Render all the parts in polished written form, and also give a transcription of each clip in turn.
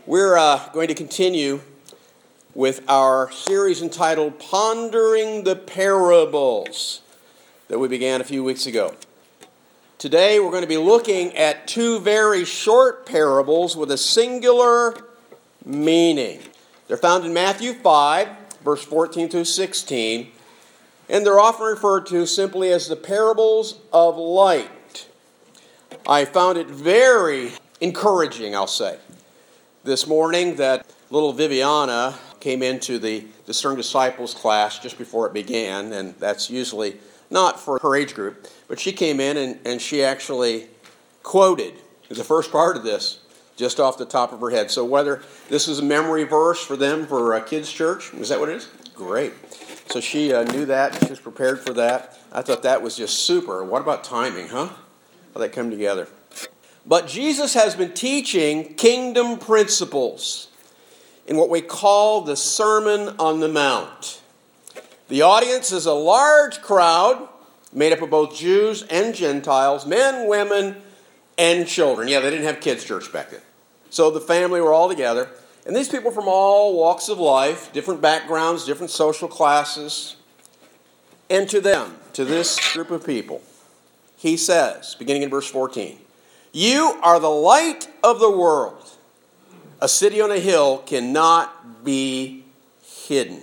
We're going to continue with our series entitled Pondering the Parables that we began a few weeks ago. Today we're going to be looking at two very short parables with a singular meaning. They're found in Matthew 5, verse 14 through 16, and they're often referred to simply as the parables of light. I found it very encouraging, I'll say, this morning that little Viviana came into the Discern Disciples class just before it began, and that's usually not for her age group, but she came in and she actually quoted the first part of this just off the top of her head. So whether this is a memory verse for them for a kids' church, is that what it is? Great. So she knew that, she was prepared for that. I thought that was just super. What about timing, huh? How that come together. But Jesus has been teaching kingdom principles in what we call the Sermon on the Mount. The audience is a large crowd made up of both Jews and Gentiles, men, women, and children. Yeah, they didn't have kids' church back then. So the family were all together. And these people from all walks of life, different backgrounds, different social classes. And to them, to this group of people, he says, beginning in verse 14, "You are the light of the world. A city on a hill cannot be hidden."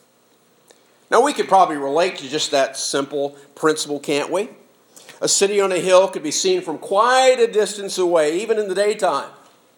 Now, we could probably relate to just that simple principle, can't we? A city on a hill could be seen from quite a distance away, even in the daytime.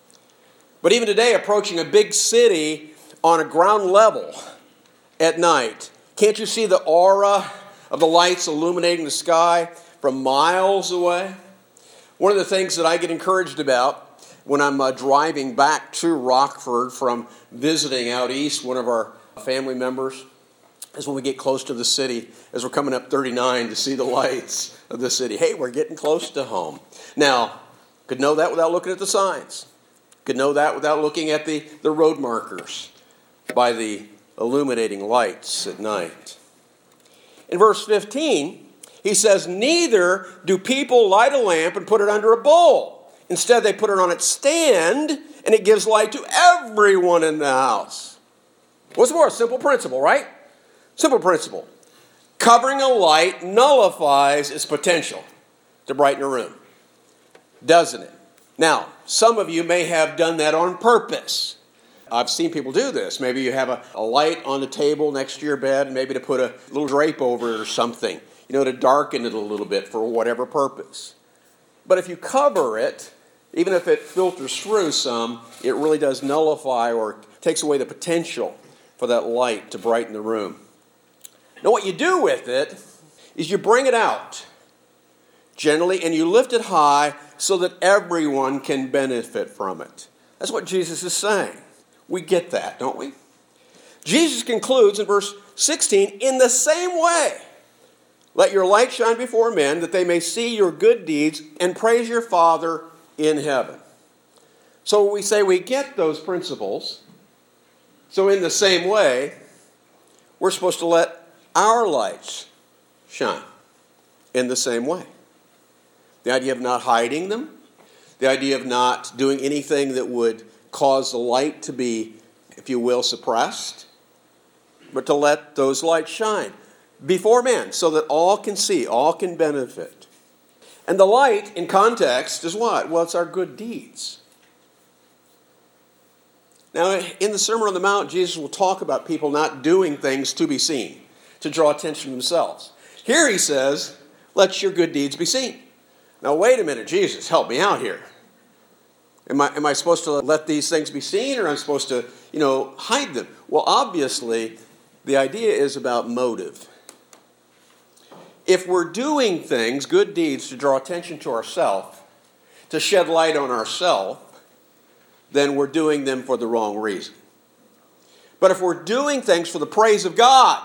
But even today, approaching a big city on a ground level at night, can't you see the aura of the lights illuminating the sky from miles away? One of the things that I get encouraged about when I'm driving back to Rockford from visiting out east, one of our family members, is when we get close to the city, as we're coming up 39 to see the lights of the city. Hey, we're getting close to home. Now, could know that without looking at the signs. Could know that without looking at the road markers by the illuminating lights at night. In verse 15, he says, "Neither do people light a lamp and put it under a bowl. Instead, they put it on its stand, and it gives light to everyone in the house." What's more? A simple principle, right? Simple principle. Covering a light nullifies its potential to brighten a room, doesn't it? Now, some of you may have done that on purpose. I've seen people do this. Maybe you have a light on the table next to your bed, and maybe to put a little drape over it or something, to darken it a little bit for whatever purpose. But if you cover it, even if it filters through some, it really does nullify or takes away the potential for that light to brighten the room. Now, what you do with it is you bring it out gently and you lift it high so that everyone can benefit from it. That's what Jesus is saying. We get that, don't we? Jesus concludes in verse 16, "In the same way, let your light shine before men, that they may see your good deeds and praise your Father in heaven." So we say we get those principles. So in the same way, we're supposed to let our lights shine in the same way. The idea of not hiding them, the idea of not doing anything that would cause the light to be, if you will, suppressed, but to let those lights shine before men so that all can see, all can benefit. And the light in context is what? Well, it's our good deeds. Now, in the Sermon on the Mount, Jesus will talk about people not doing things to be seen, to draw attention to themselves. Here he says, let your good deeds be seen. Now, wait a minute, Jesus, help me out here. Am I supposed to let these things be seen, or am I supposed to, hide them? Well, obviously, the idea is about motive. If we're doing things, good deeds, to draw attention to ourselves, to shed light on ourselves, then we're doing them for the wrong reason. But if we're doing things for the praise of God,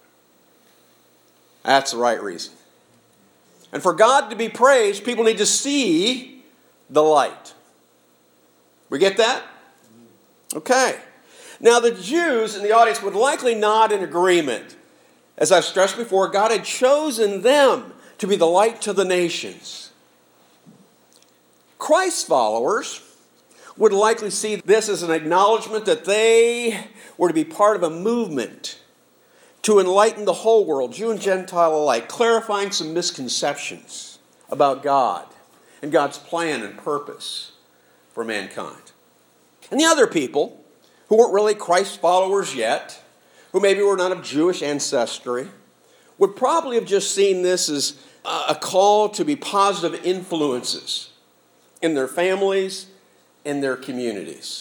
that's the right reason. And for God to be praised, people need to see the light. We get that? Okay. Now, the Jews in the audience would likely nod in agreement. As I've stressed before, God had chosen them to be the light to the nations. Christ's followers would likely see this as an acknowledgement that they were to be part of a movement to enlighten the whole world, Jew and Gentile alike, clarifying some misconceptions about God and God's plan and purpose for mankind. And the other people, who weren't really Christ followers yet, who maybe were not of Jewish ancestry, would probably have just seen this as a call to be positive influences in their families and their communities.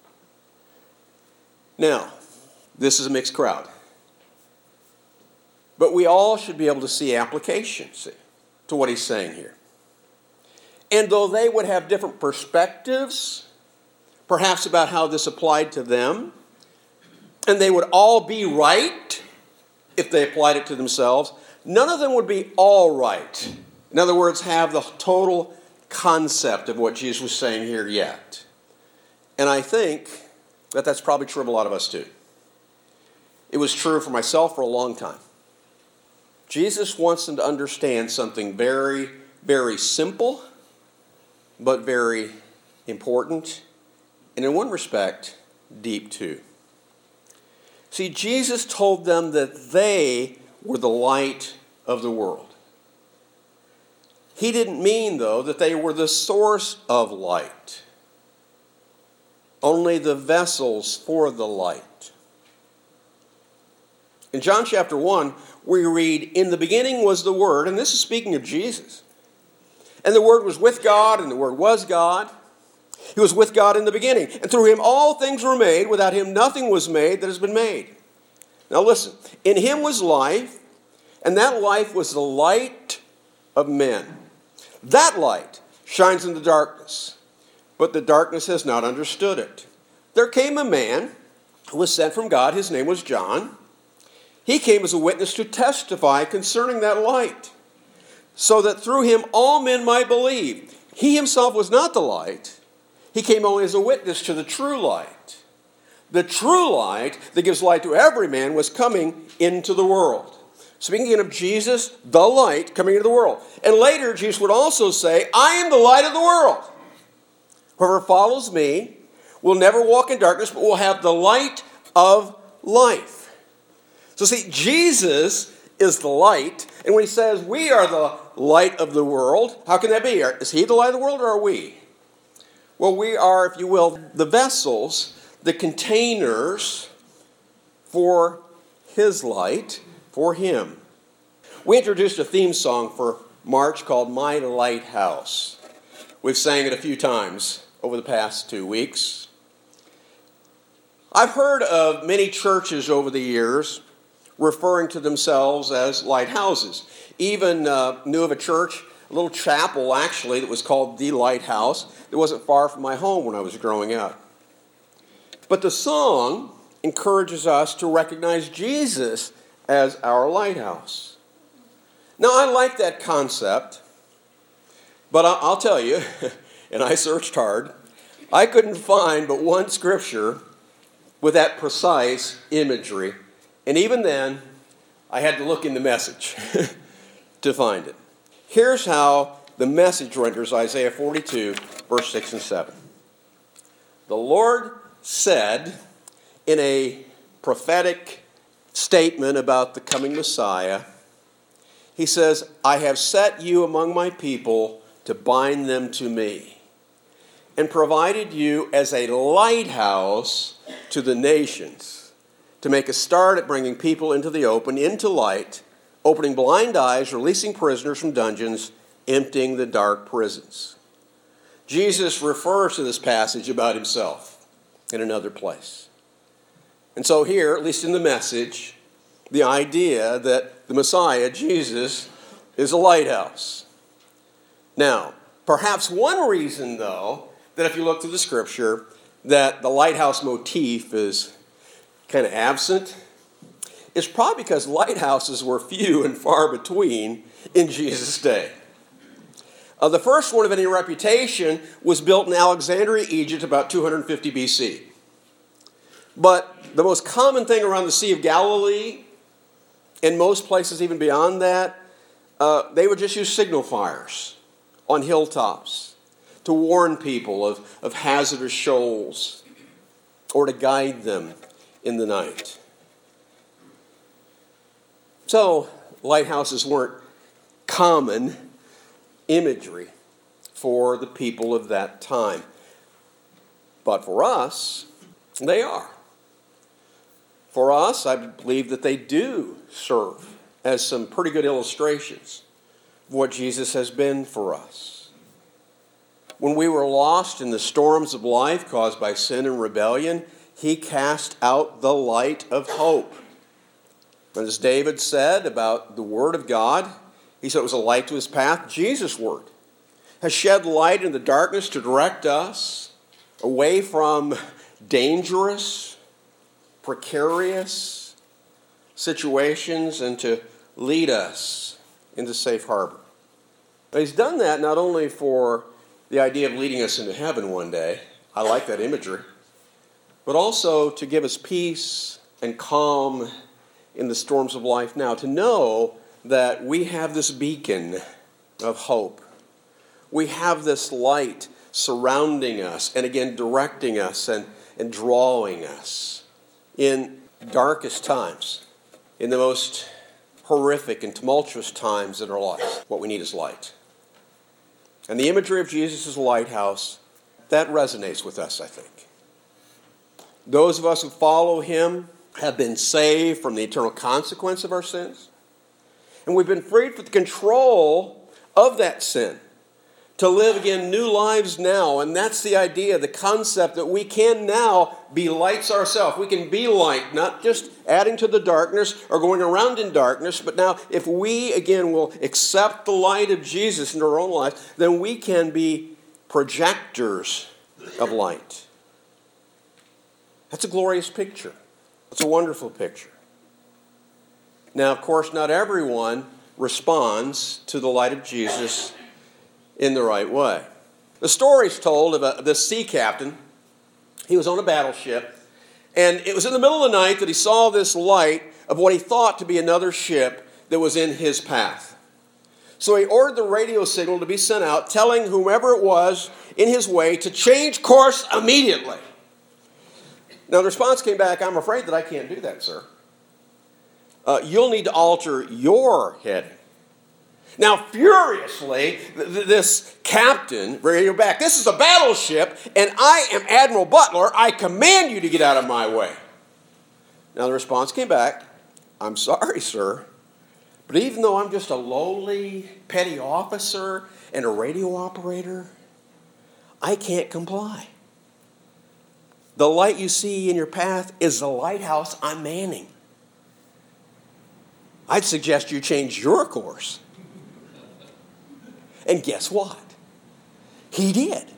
Now, this is a mixed crowd. But we all should be able to see application, to what he's saying here. And though they would have different perspectives, perhaps about how this applied to them, and they would all be right if they applied it to themselves, none of them would be all right. In other words, have the total concept of what Jesus was saying here yet. And I think that that's probably true of a lot of us too. It was true for myself for a long time. Jesus wants them to understand something very, very simple, but very important, and in one respect, deep too. See, Jesus told them that they were the light of the world. He didn't mean, though, that they were the source of light, only the vessels for the light. In John chapter 1, we read, "In the beginning was the Word," and this is speaking of Jesus. "And the Word was with God, and the Word was God. He was with God in the beginning. And through him all things were made. Without him nothing was made that has been made." Now listen. "In him was life, and that life was the light of men. That light shines in the darkness, but the darkness has not understood it. There came a man who was sent from God. His name was John. He came as a witness to testify concerning that light, so that through him all men might believe. He himself was not the light. He came only as a witness to the true light. The true light that gives light to every man was coming into the world." Speaking of Jesus, the light coming into the world. And later, Jesus would also say, "I am the light of the world. Whoever follows me will never walk in darkness, but will have the light of life." So see, Jesus is the light. And when he says we are the light of the world, how can that be? Is he the light of the world, or are we? Well, we are, if you will, the vessels, the containers for his light, for him. We introduced a theme song for March called "My Lighthouse." We've sang it a few times over the past 2 weeks. I've heard of many churches over the years referring to themselves as lighthouses. Even knew of a church, a little chapel actually, that was called The Lighthouse. It wasn't far from my home when I was growing up. But the song encourages us to recognize Jesus as our lighthouse. Now, I like that concept, but I'll tell you, and I searched hard, I couldn't find but one scripture with that precise imagery. And even then, I had to look in the Message to find it. Here's how the Message renders Isaiah 42, verse 6 and 7. "The Lord said," in a prophetic statement about the coming Messiah, he says, "I have set you among my people to bind them to me, and provided you as a lighthouse to the nations, to make a start at bringing people into the open, into light, opening blind eyes, releasing prisoners from dungeons, emptying the dark prisons." Jesus refers to this passage about himself in another place. And so here, at least in the Message, the idea that the Messiah, Jesus, is a lighthouse. Now, perhaps one reason, though, that if you look through the Scripture, that the lighthouse motif is kind of absent, is probably because lighthouses were few and far between in Jesus' day. The first one of any reputation was built in Alexandria, Egypt, about 250 BC. But the most common thing around the Sea of Galilee, and most places even beyond that, they would just use signal fires on hilltops to warn people of hazardous shoals, or to guide them in the night. So, lighthouses weren't common imagery for the people of that time. But for us, they are. For us, I believe that they do serve as some pretty good illustrations of what Jesus has been for us. When we were lost in the storms of life caused by sin and rebellion, he cast out the light of hope. And as David said about the Word of God, he said it was a light to his path. Jesus' Word has shed light in the darkness to direct us away from dangerous, precarious situations and to lead us into safe harbor. But he's done that not only for the idea of leading us into heaven one day, I like that imagery, but also to give us peace and calm in the storms of life now, to know that we have this beacon of hope. We have this light surrounding us and again directing us and drawing us in darkest times, in the most horrific and tumultuous times in our lives. What we need is light. And the imagery of Jesus' lighthouse, that resonates with us, I think. Those of us who follow him have been saved from the eternal consequence of our sins. And we've been freed from the control of that sin to live again new lives now. And that's the idea, the concept that we can now be lights ourselves. We can be light, not just adding to the darkness or going around in darkness, but now if we again will accept the light of Jesus into our own lives, then we can be projectors of light. That's a glorious picture. It's a wonderful picture. Now, of course, not everyone responds to the light of Jesus in the right way. The story's told of this sea captain. He was on a battleship, and it was in the middle of the night that he saw this light of what he thought to be another ship that was in his path. So he ordered the radio signal to be sent out, telling whomever it was in his way to change course immediately. Now, the response came back, "I'm afraid that I can't do that, sir. You'll need to alter your heading." Now, furiously, this captain, radio back, "This is a battleship, and I am Admiral Butler. I command you to get out of my way." Now, the response came back, "I'm sorry, sir, but even though I'm just a lowly petty officer and a radio operator, I can't comply. The light you see in your path is the lighthouse I'm manning. I'd suggest you change your course." And guess what? He did.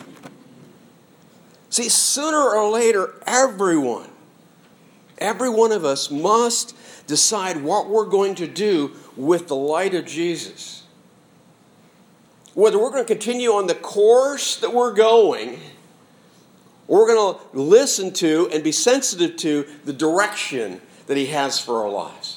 See, sooner or later, every one of us must decide what we're going to do with the light of Jesus. Whether we're going to continue on the course that we're going, or we're going to listen to and be sensitive to the direction that he has for our lives.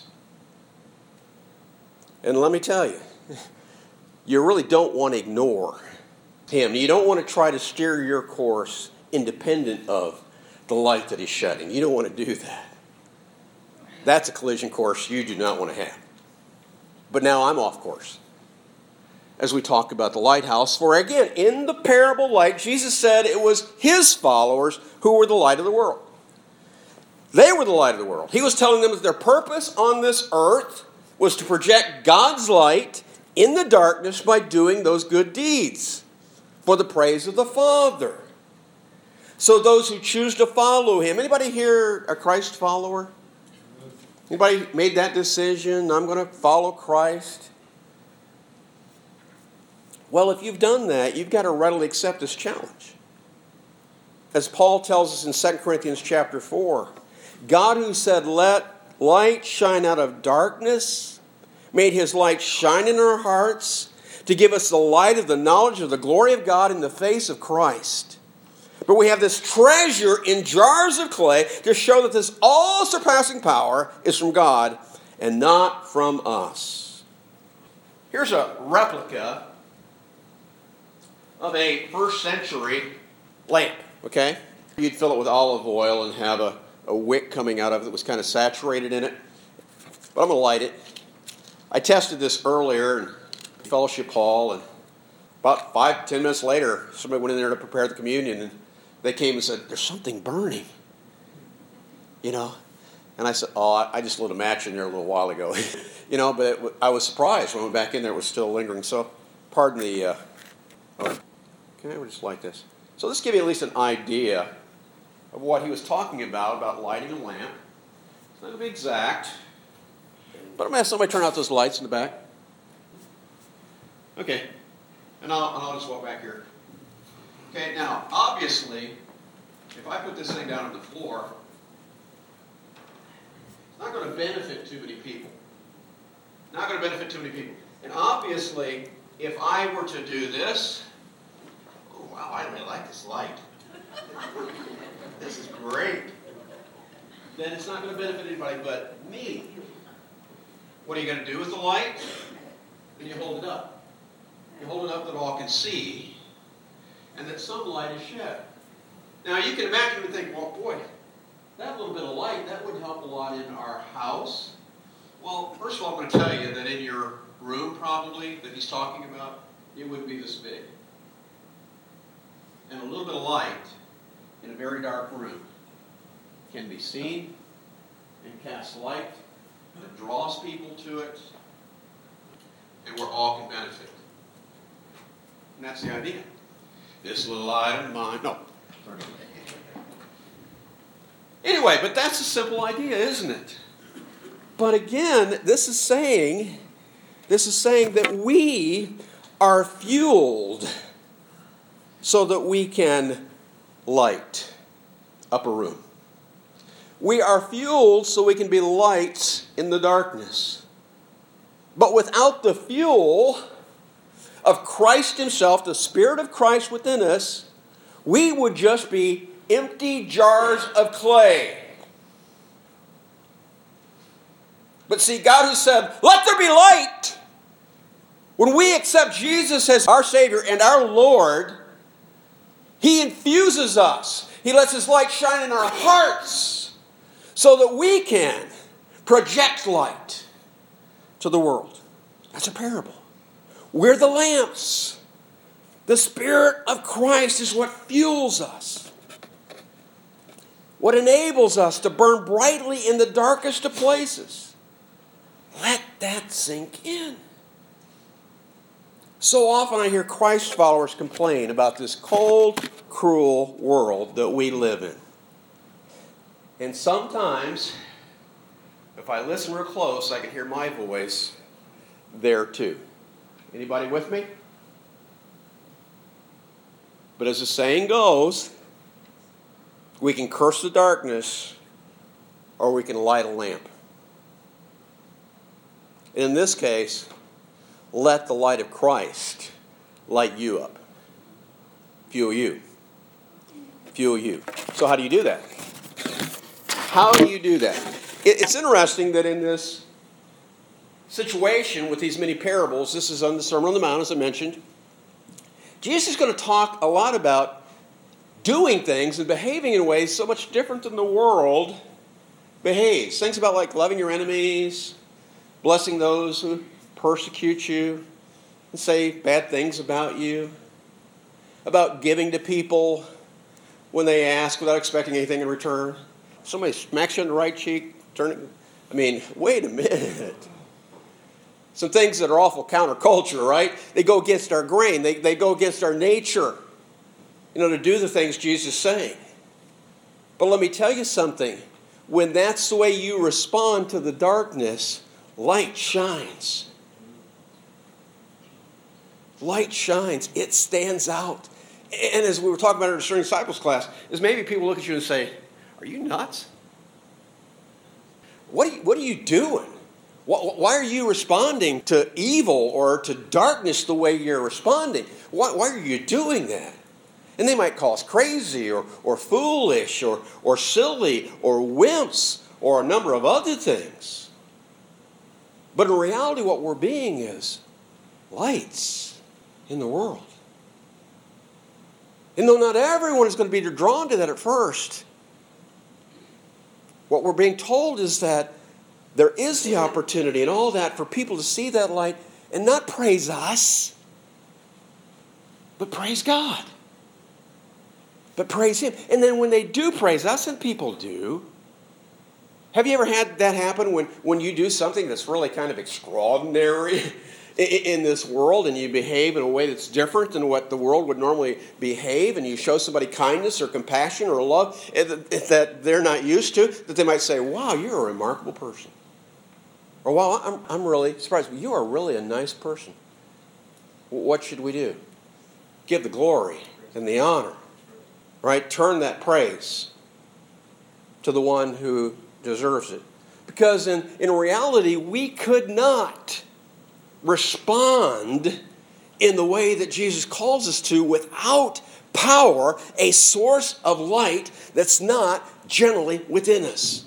And let me tell you, you really don't want to ignore him. You don't want to try to steer your course independent of the light that he's shedding. You don't want to do that. That's a collision course you do not want to have. But now I'm off course as we talk about the lighthouse. For again, in the parable light, Jesus said it was his followers who were the light of the world. They were the light of the world. He was telling them that their purpose on this earth was to project God's light in the darkness by doing those good deeds for the praise of the Father. So those who choose to follow him, anybody here a Christ follower? Anybody made that decision? I'm going to follow Christ. Well, if you've done that, you've got to readily accept this challenge. As Paul tells us in 2 Corinthians chapter 4, God who said, "Let light shine out of darkness," made his light shine in our hearts to give us the light of the knowledge of the glory of God in the face of Christ. But we have this treasure in jars of clay to show that this all-surpassing power is from God and not from us. Here's a replica of a first century lamp, okay? You'd fill it with olive oil and have a wick coming out of it that was kind of saturated in it. But I'm going to light it. I tested this earlier in fellowship hall, and about 5-10 minutes later, somebody went in there to prepare the communion, and they came and said, "There's something burning." You know? And I said, "Oh, I just lit a match in there a little while ago." You know, but I was surprised when I went back in there, it was still lingering. So, pardon the... okay, we'll just light this. So this gives you at least an idea of what he was talking about lighting a lamp. It's not going to be exact, but I'm going to have somebody turn out those lights in the back. Okay, and I'll just walk back here. Okay, now, obviously, if I put this thing down on the floor, it's not going to benefit too many people. Not going to benefit too many people. And obviously, if I were to do this, oh wow, I really like this light. This is great. Then it's not going to benefit anybody but me. What are you going to do with the light? Then you hold it up. You hold it up that all can see, and that some light is shed. Now you can imagine and think, well, boy, that little bit of light, that would help a lot in our house. Well, first of all, I'm going to tell you that in your room, probably, that he's talking about, it would be this big. And a little bit of light in a very dark room can be seen and casts light that draws people to it, and where all can benefit. And that's the idea. This little light of mine. No. Anyway, but that's a simple idea, isn't it? But again, this is saying that we are fueled so that we can light up a room. We are fueled so we can be lights in the darkness. But without the fuel of Christ himself, the Spirit of Christ within us, we would just be empty jars of clay. But see, God who said, "Let there be light," when we accept Jesus as our Savior and our Lord, He infuses us. He lets His light shine in our hearts so that we can project light to the world. That's a parable. We're the lamps. The Spirit of Christ is what fuels us, what enables us to burn brightly in the darkest of places. Let that sink in. So often I hear Christ followers complain about this cold, cruel world that we live in. And sometimes, if I listen real close, I can hear my voice there too. Anybody with me? But as the saying goes, we can curse the darkness or we can light a lamp. In this case, let the light of Christ light you up. Fuel you. Fuel you. So how do you do that? How do you do that? It's interesting that in this situation with these many parables, this is on the Sermon on the Mount, as I mentioned, Jesus is going to talk a lot about doing things and behaving in ways so much different than the world behaves. Things about like loving your enemies, blessing those who persecute you and say bad things about you, about giving to people when they ask without expecting anything in return. Somebody smacks you on the right cheek, wait a minute. Some things that are awful counterculture, right? They go against our grain. They go against our nature, to do the things Jesus is saying. But let me tell you something. When that's the way you respond to the darkness, light shines. Light shines. It stands out. And as we were talking about in our Discerning Disciples class, is maybe people look at you and say, "Are you nuts? What are you doing? Why are you responding to evil or to darkness the way you're responding? Why are you doing that?" And they might call us crazy or foolish or silly or wimps or a number of other things. But in reality, what we're being is lights in the world. And though not everyone is going to be drawn to that at first, what we're being told is that there is the opportunity and all that for people to see that light and not praise us, but praise God. But praise Him. And then when they do praise us, and people do, have you ever had that happen when you do something that's really kind of extraordinary in this world and you behave in a way that's different than what the world would normally behave, and you show somebody kindness or compassion or love that they're not used to, that they might say, wow, you're a remarkable person. Or, wow, I'm really surprised. You are really a nice person. What should we do? Give the glory and the honor, right? Turn that praise to the one who deserves it. Because in reality, we could not respond in the way that Jesus calls us to without power, a source of light that's not generally within us.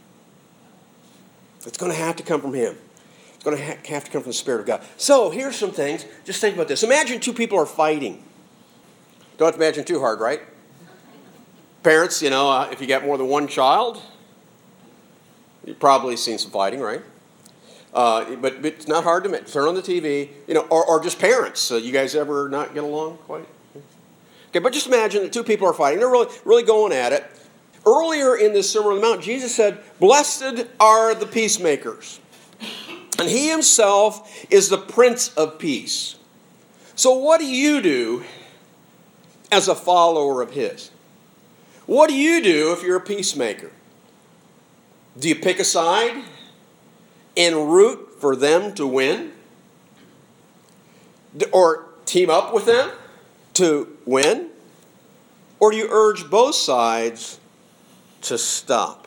It's going to have to come from Him. It's going to have to come from the Spirit of God. So here's some things. Just think about this. Imagine two people are fighting. Don't have to imagine too hard, right? Parents, if you got more than one child, you've probably seen some fighting, right? But it's not hard to turn on the TV, or just parents. You guys ever not get along quite? Okay, but just imagine that two people are fighting. They're really going at it. Earlier in this Sermon on the Mount, Jesus said, "Blessed are the peacemakers." And He Himself is the Prince of Peace. So what do you do as a follower of His? What do you do if you're a peacemaker? Do you pick a side and root for them to win? Or team up with them to win? Or do you urge both sides to stop?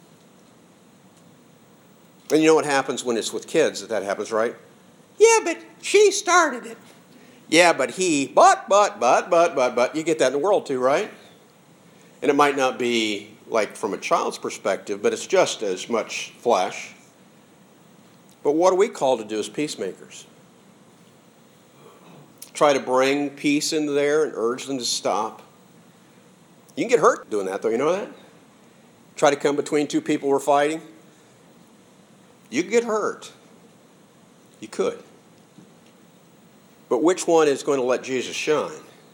And you know what happens when it's with kids that happens, right? Yeah, but she started it. Yeah, but he, but. You get that in the world too, right? And it might not be like from a child's perspective, but it's just as much flesh. But what are we called to do as peacemakers? Try to bring peace into there and urge them to stop. You can get hurt doing that, though. You know that? Try to come between two people who are fighting. You could get hurt. You could. But which one is going to let Jesus shine?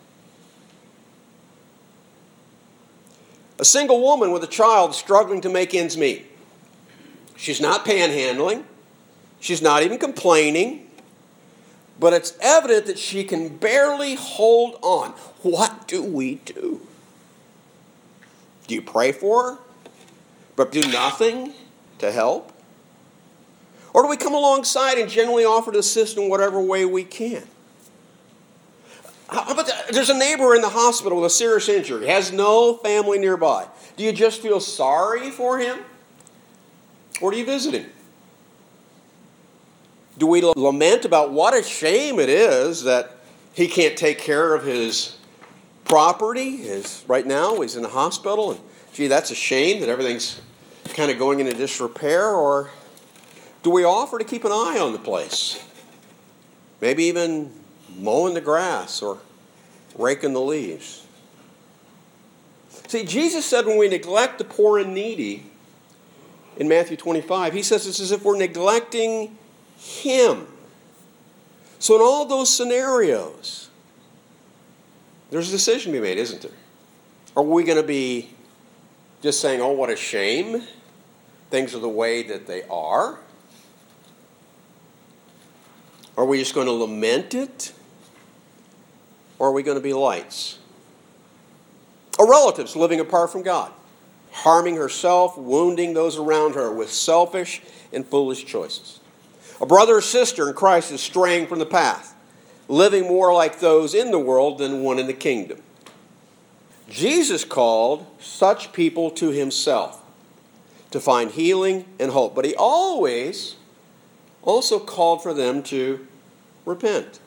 A single woman with a child struggling to make ends meet. She's not panhandling. She's not even complaining. But it's evident that she can barely hold on. What do we do? Do you pray for her, but do nothing to help? Or do we come alongside and generally offer to assist in whatever way we can? How about that? There's a neighbor in the hospital with a serious injury, has no family nearby. Do you just feel sorry for him? Or do you visit him? Do we lament about what a shame it is that he can't take care of his property? Right now he's in the hospital, and gee, that's a shame that everything's kind of going into disrepair. Or do we offer to keep an eye on the place? Maybe even mowing the grass or raking the leaves. See, Jesus said when we neglect the poor and needy, in Matthew 25, He says it's as if we're neglecting Him. So in all those scenarios, there's a decision to be made, isn't there? Are we going to be just saying, oh, what a shame, things are the way that they are? Are we just going to lament it? Or are we going to be lights? A relative's living apart from God, harming herself, wounding those around her with selfish and foolish choices. A brother or sister in Christ is straying from the path, living more like those in the world than one in the kingdom. Jesus called such people to Himself to find healing and hope, but He always also called for them to repent,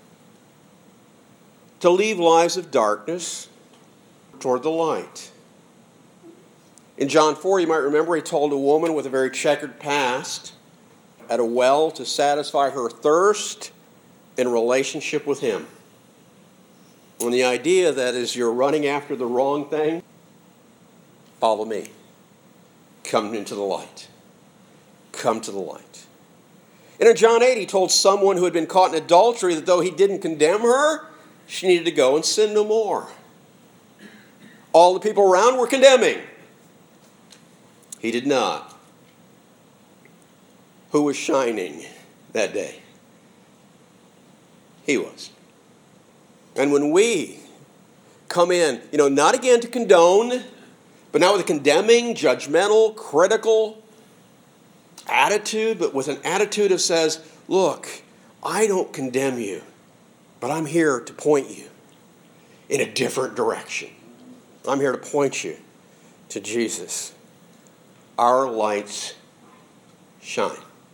to leave lives of darkness toward the light. In John 4, you might remember, He told a woman with a very checkered past at a well to satisfy her thirst in relationship with Him. And the idea that as you're running after the wrong thing, follow me. Come into the light. Come to the light. And in John 8, he told someone who had been caught in adultery that though he didn't condemn her, she needed to go and sin no more. All the people around were condemning. He did not. Who was shining that day? He was. And when we come in, not again to condone, but not with a condemning, judgmental, critical attitude, but with an attitude that says, look, I don't condemn you, but I'm here to point you in a different direction. I'm here to point you to Jesus. Our lights shine.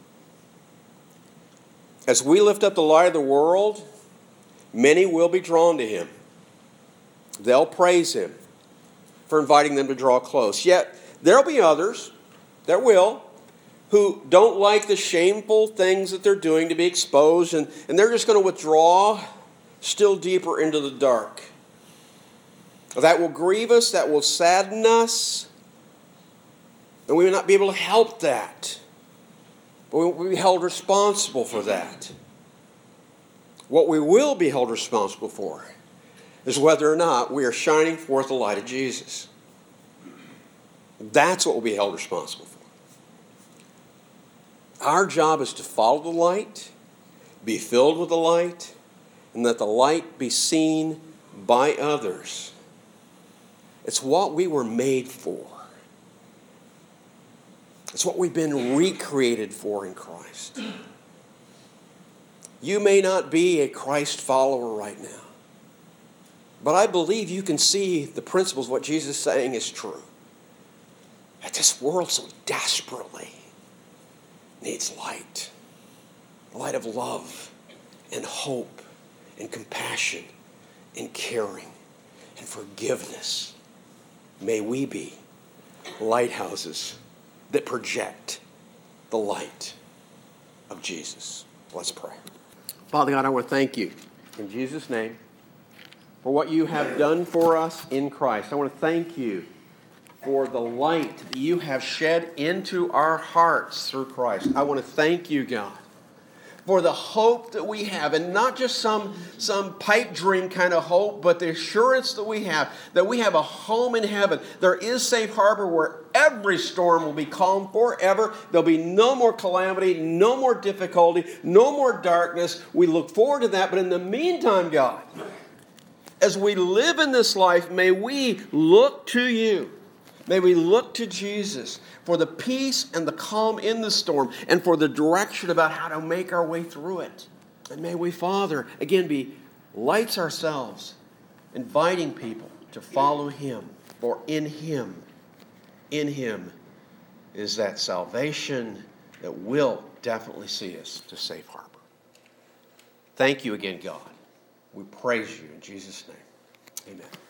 As we lift up the light of the world, many will be drawn to him. They'll praise him for inviting them to draw close. Yet, there'll be others, there will, who don't like the shameful things that they're doing to be exposed, and they're just going to withdraw still deeper into the dark. That will grieve us, that will sadden us, and we will not be able to help that. But we will be held responsible for that. What we will be held responsible for is whether or not we are shining forth the light of Jesus. That's what we'll be held responsible for. Our job is to follow the light, be filled with the light, and let the light be seen by others. It's what we were made for. It's what we've been recreated for in Christ. You may not be a Christ follower right now, but I believe you can see the principles of what Jesus is saying is true. That this world so desperately needs light. Light of love and hope and compassion and caring and forgiveness. May we be lighthouses that project the light of Jesus. Let's pray. Father God, I want to thank you in Jesus' name for what you have done for us in Christ. I want to thank you for the light that you have shed into our hearts through Christ. I want to thank you, God, for the hope that we have, and not just some pipe dream kind of hope, but the assurance that we have a home in heaven. There is safe harbor where every storm will be calm forever. There'll be no more calamity, no more difficulty, no more darkness. We look forward to that, but in the meantime, God, as we live in this life, may we look to you. May we look to Jesus for the peace and the calm in the storm and for the direction about how to make our way through it. And may we, Father, again be lights ourselves, inviting people to follow him. For in him is that salvation that will definitely see us to safe harbor. Thank you again, God. We praise you in Jesus' name. Amen.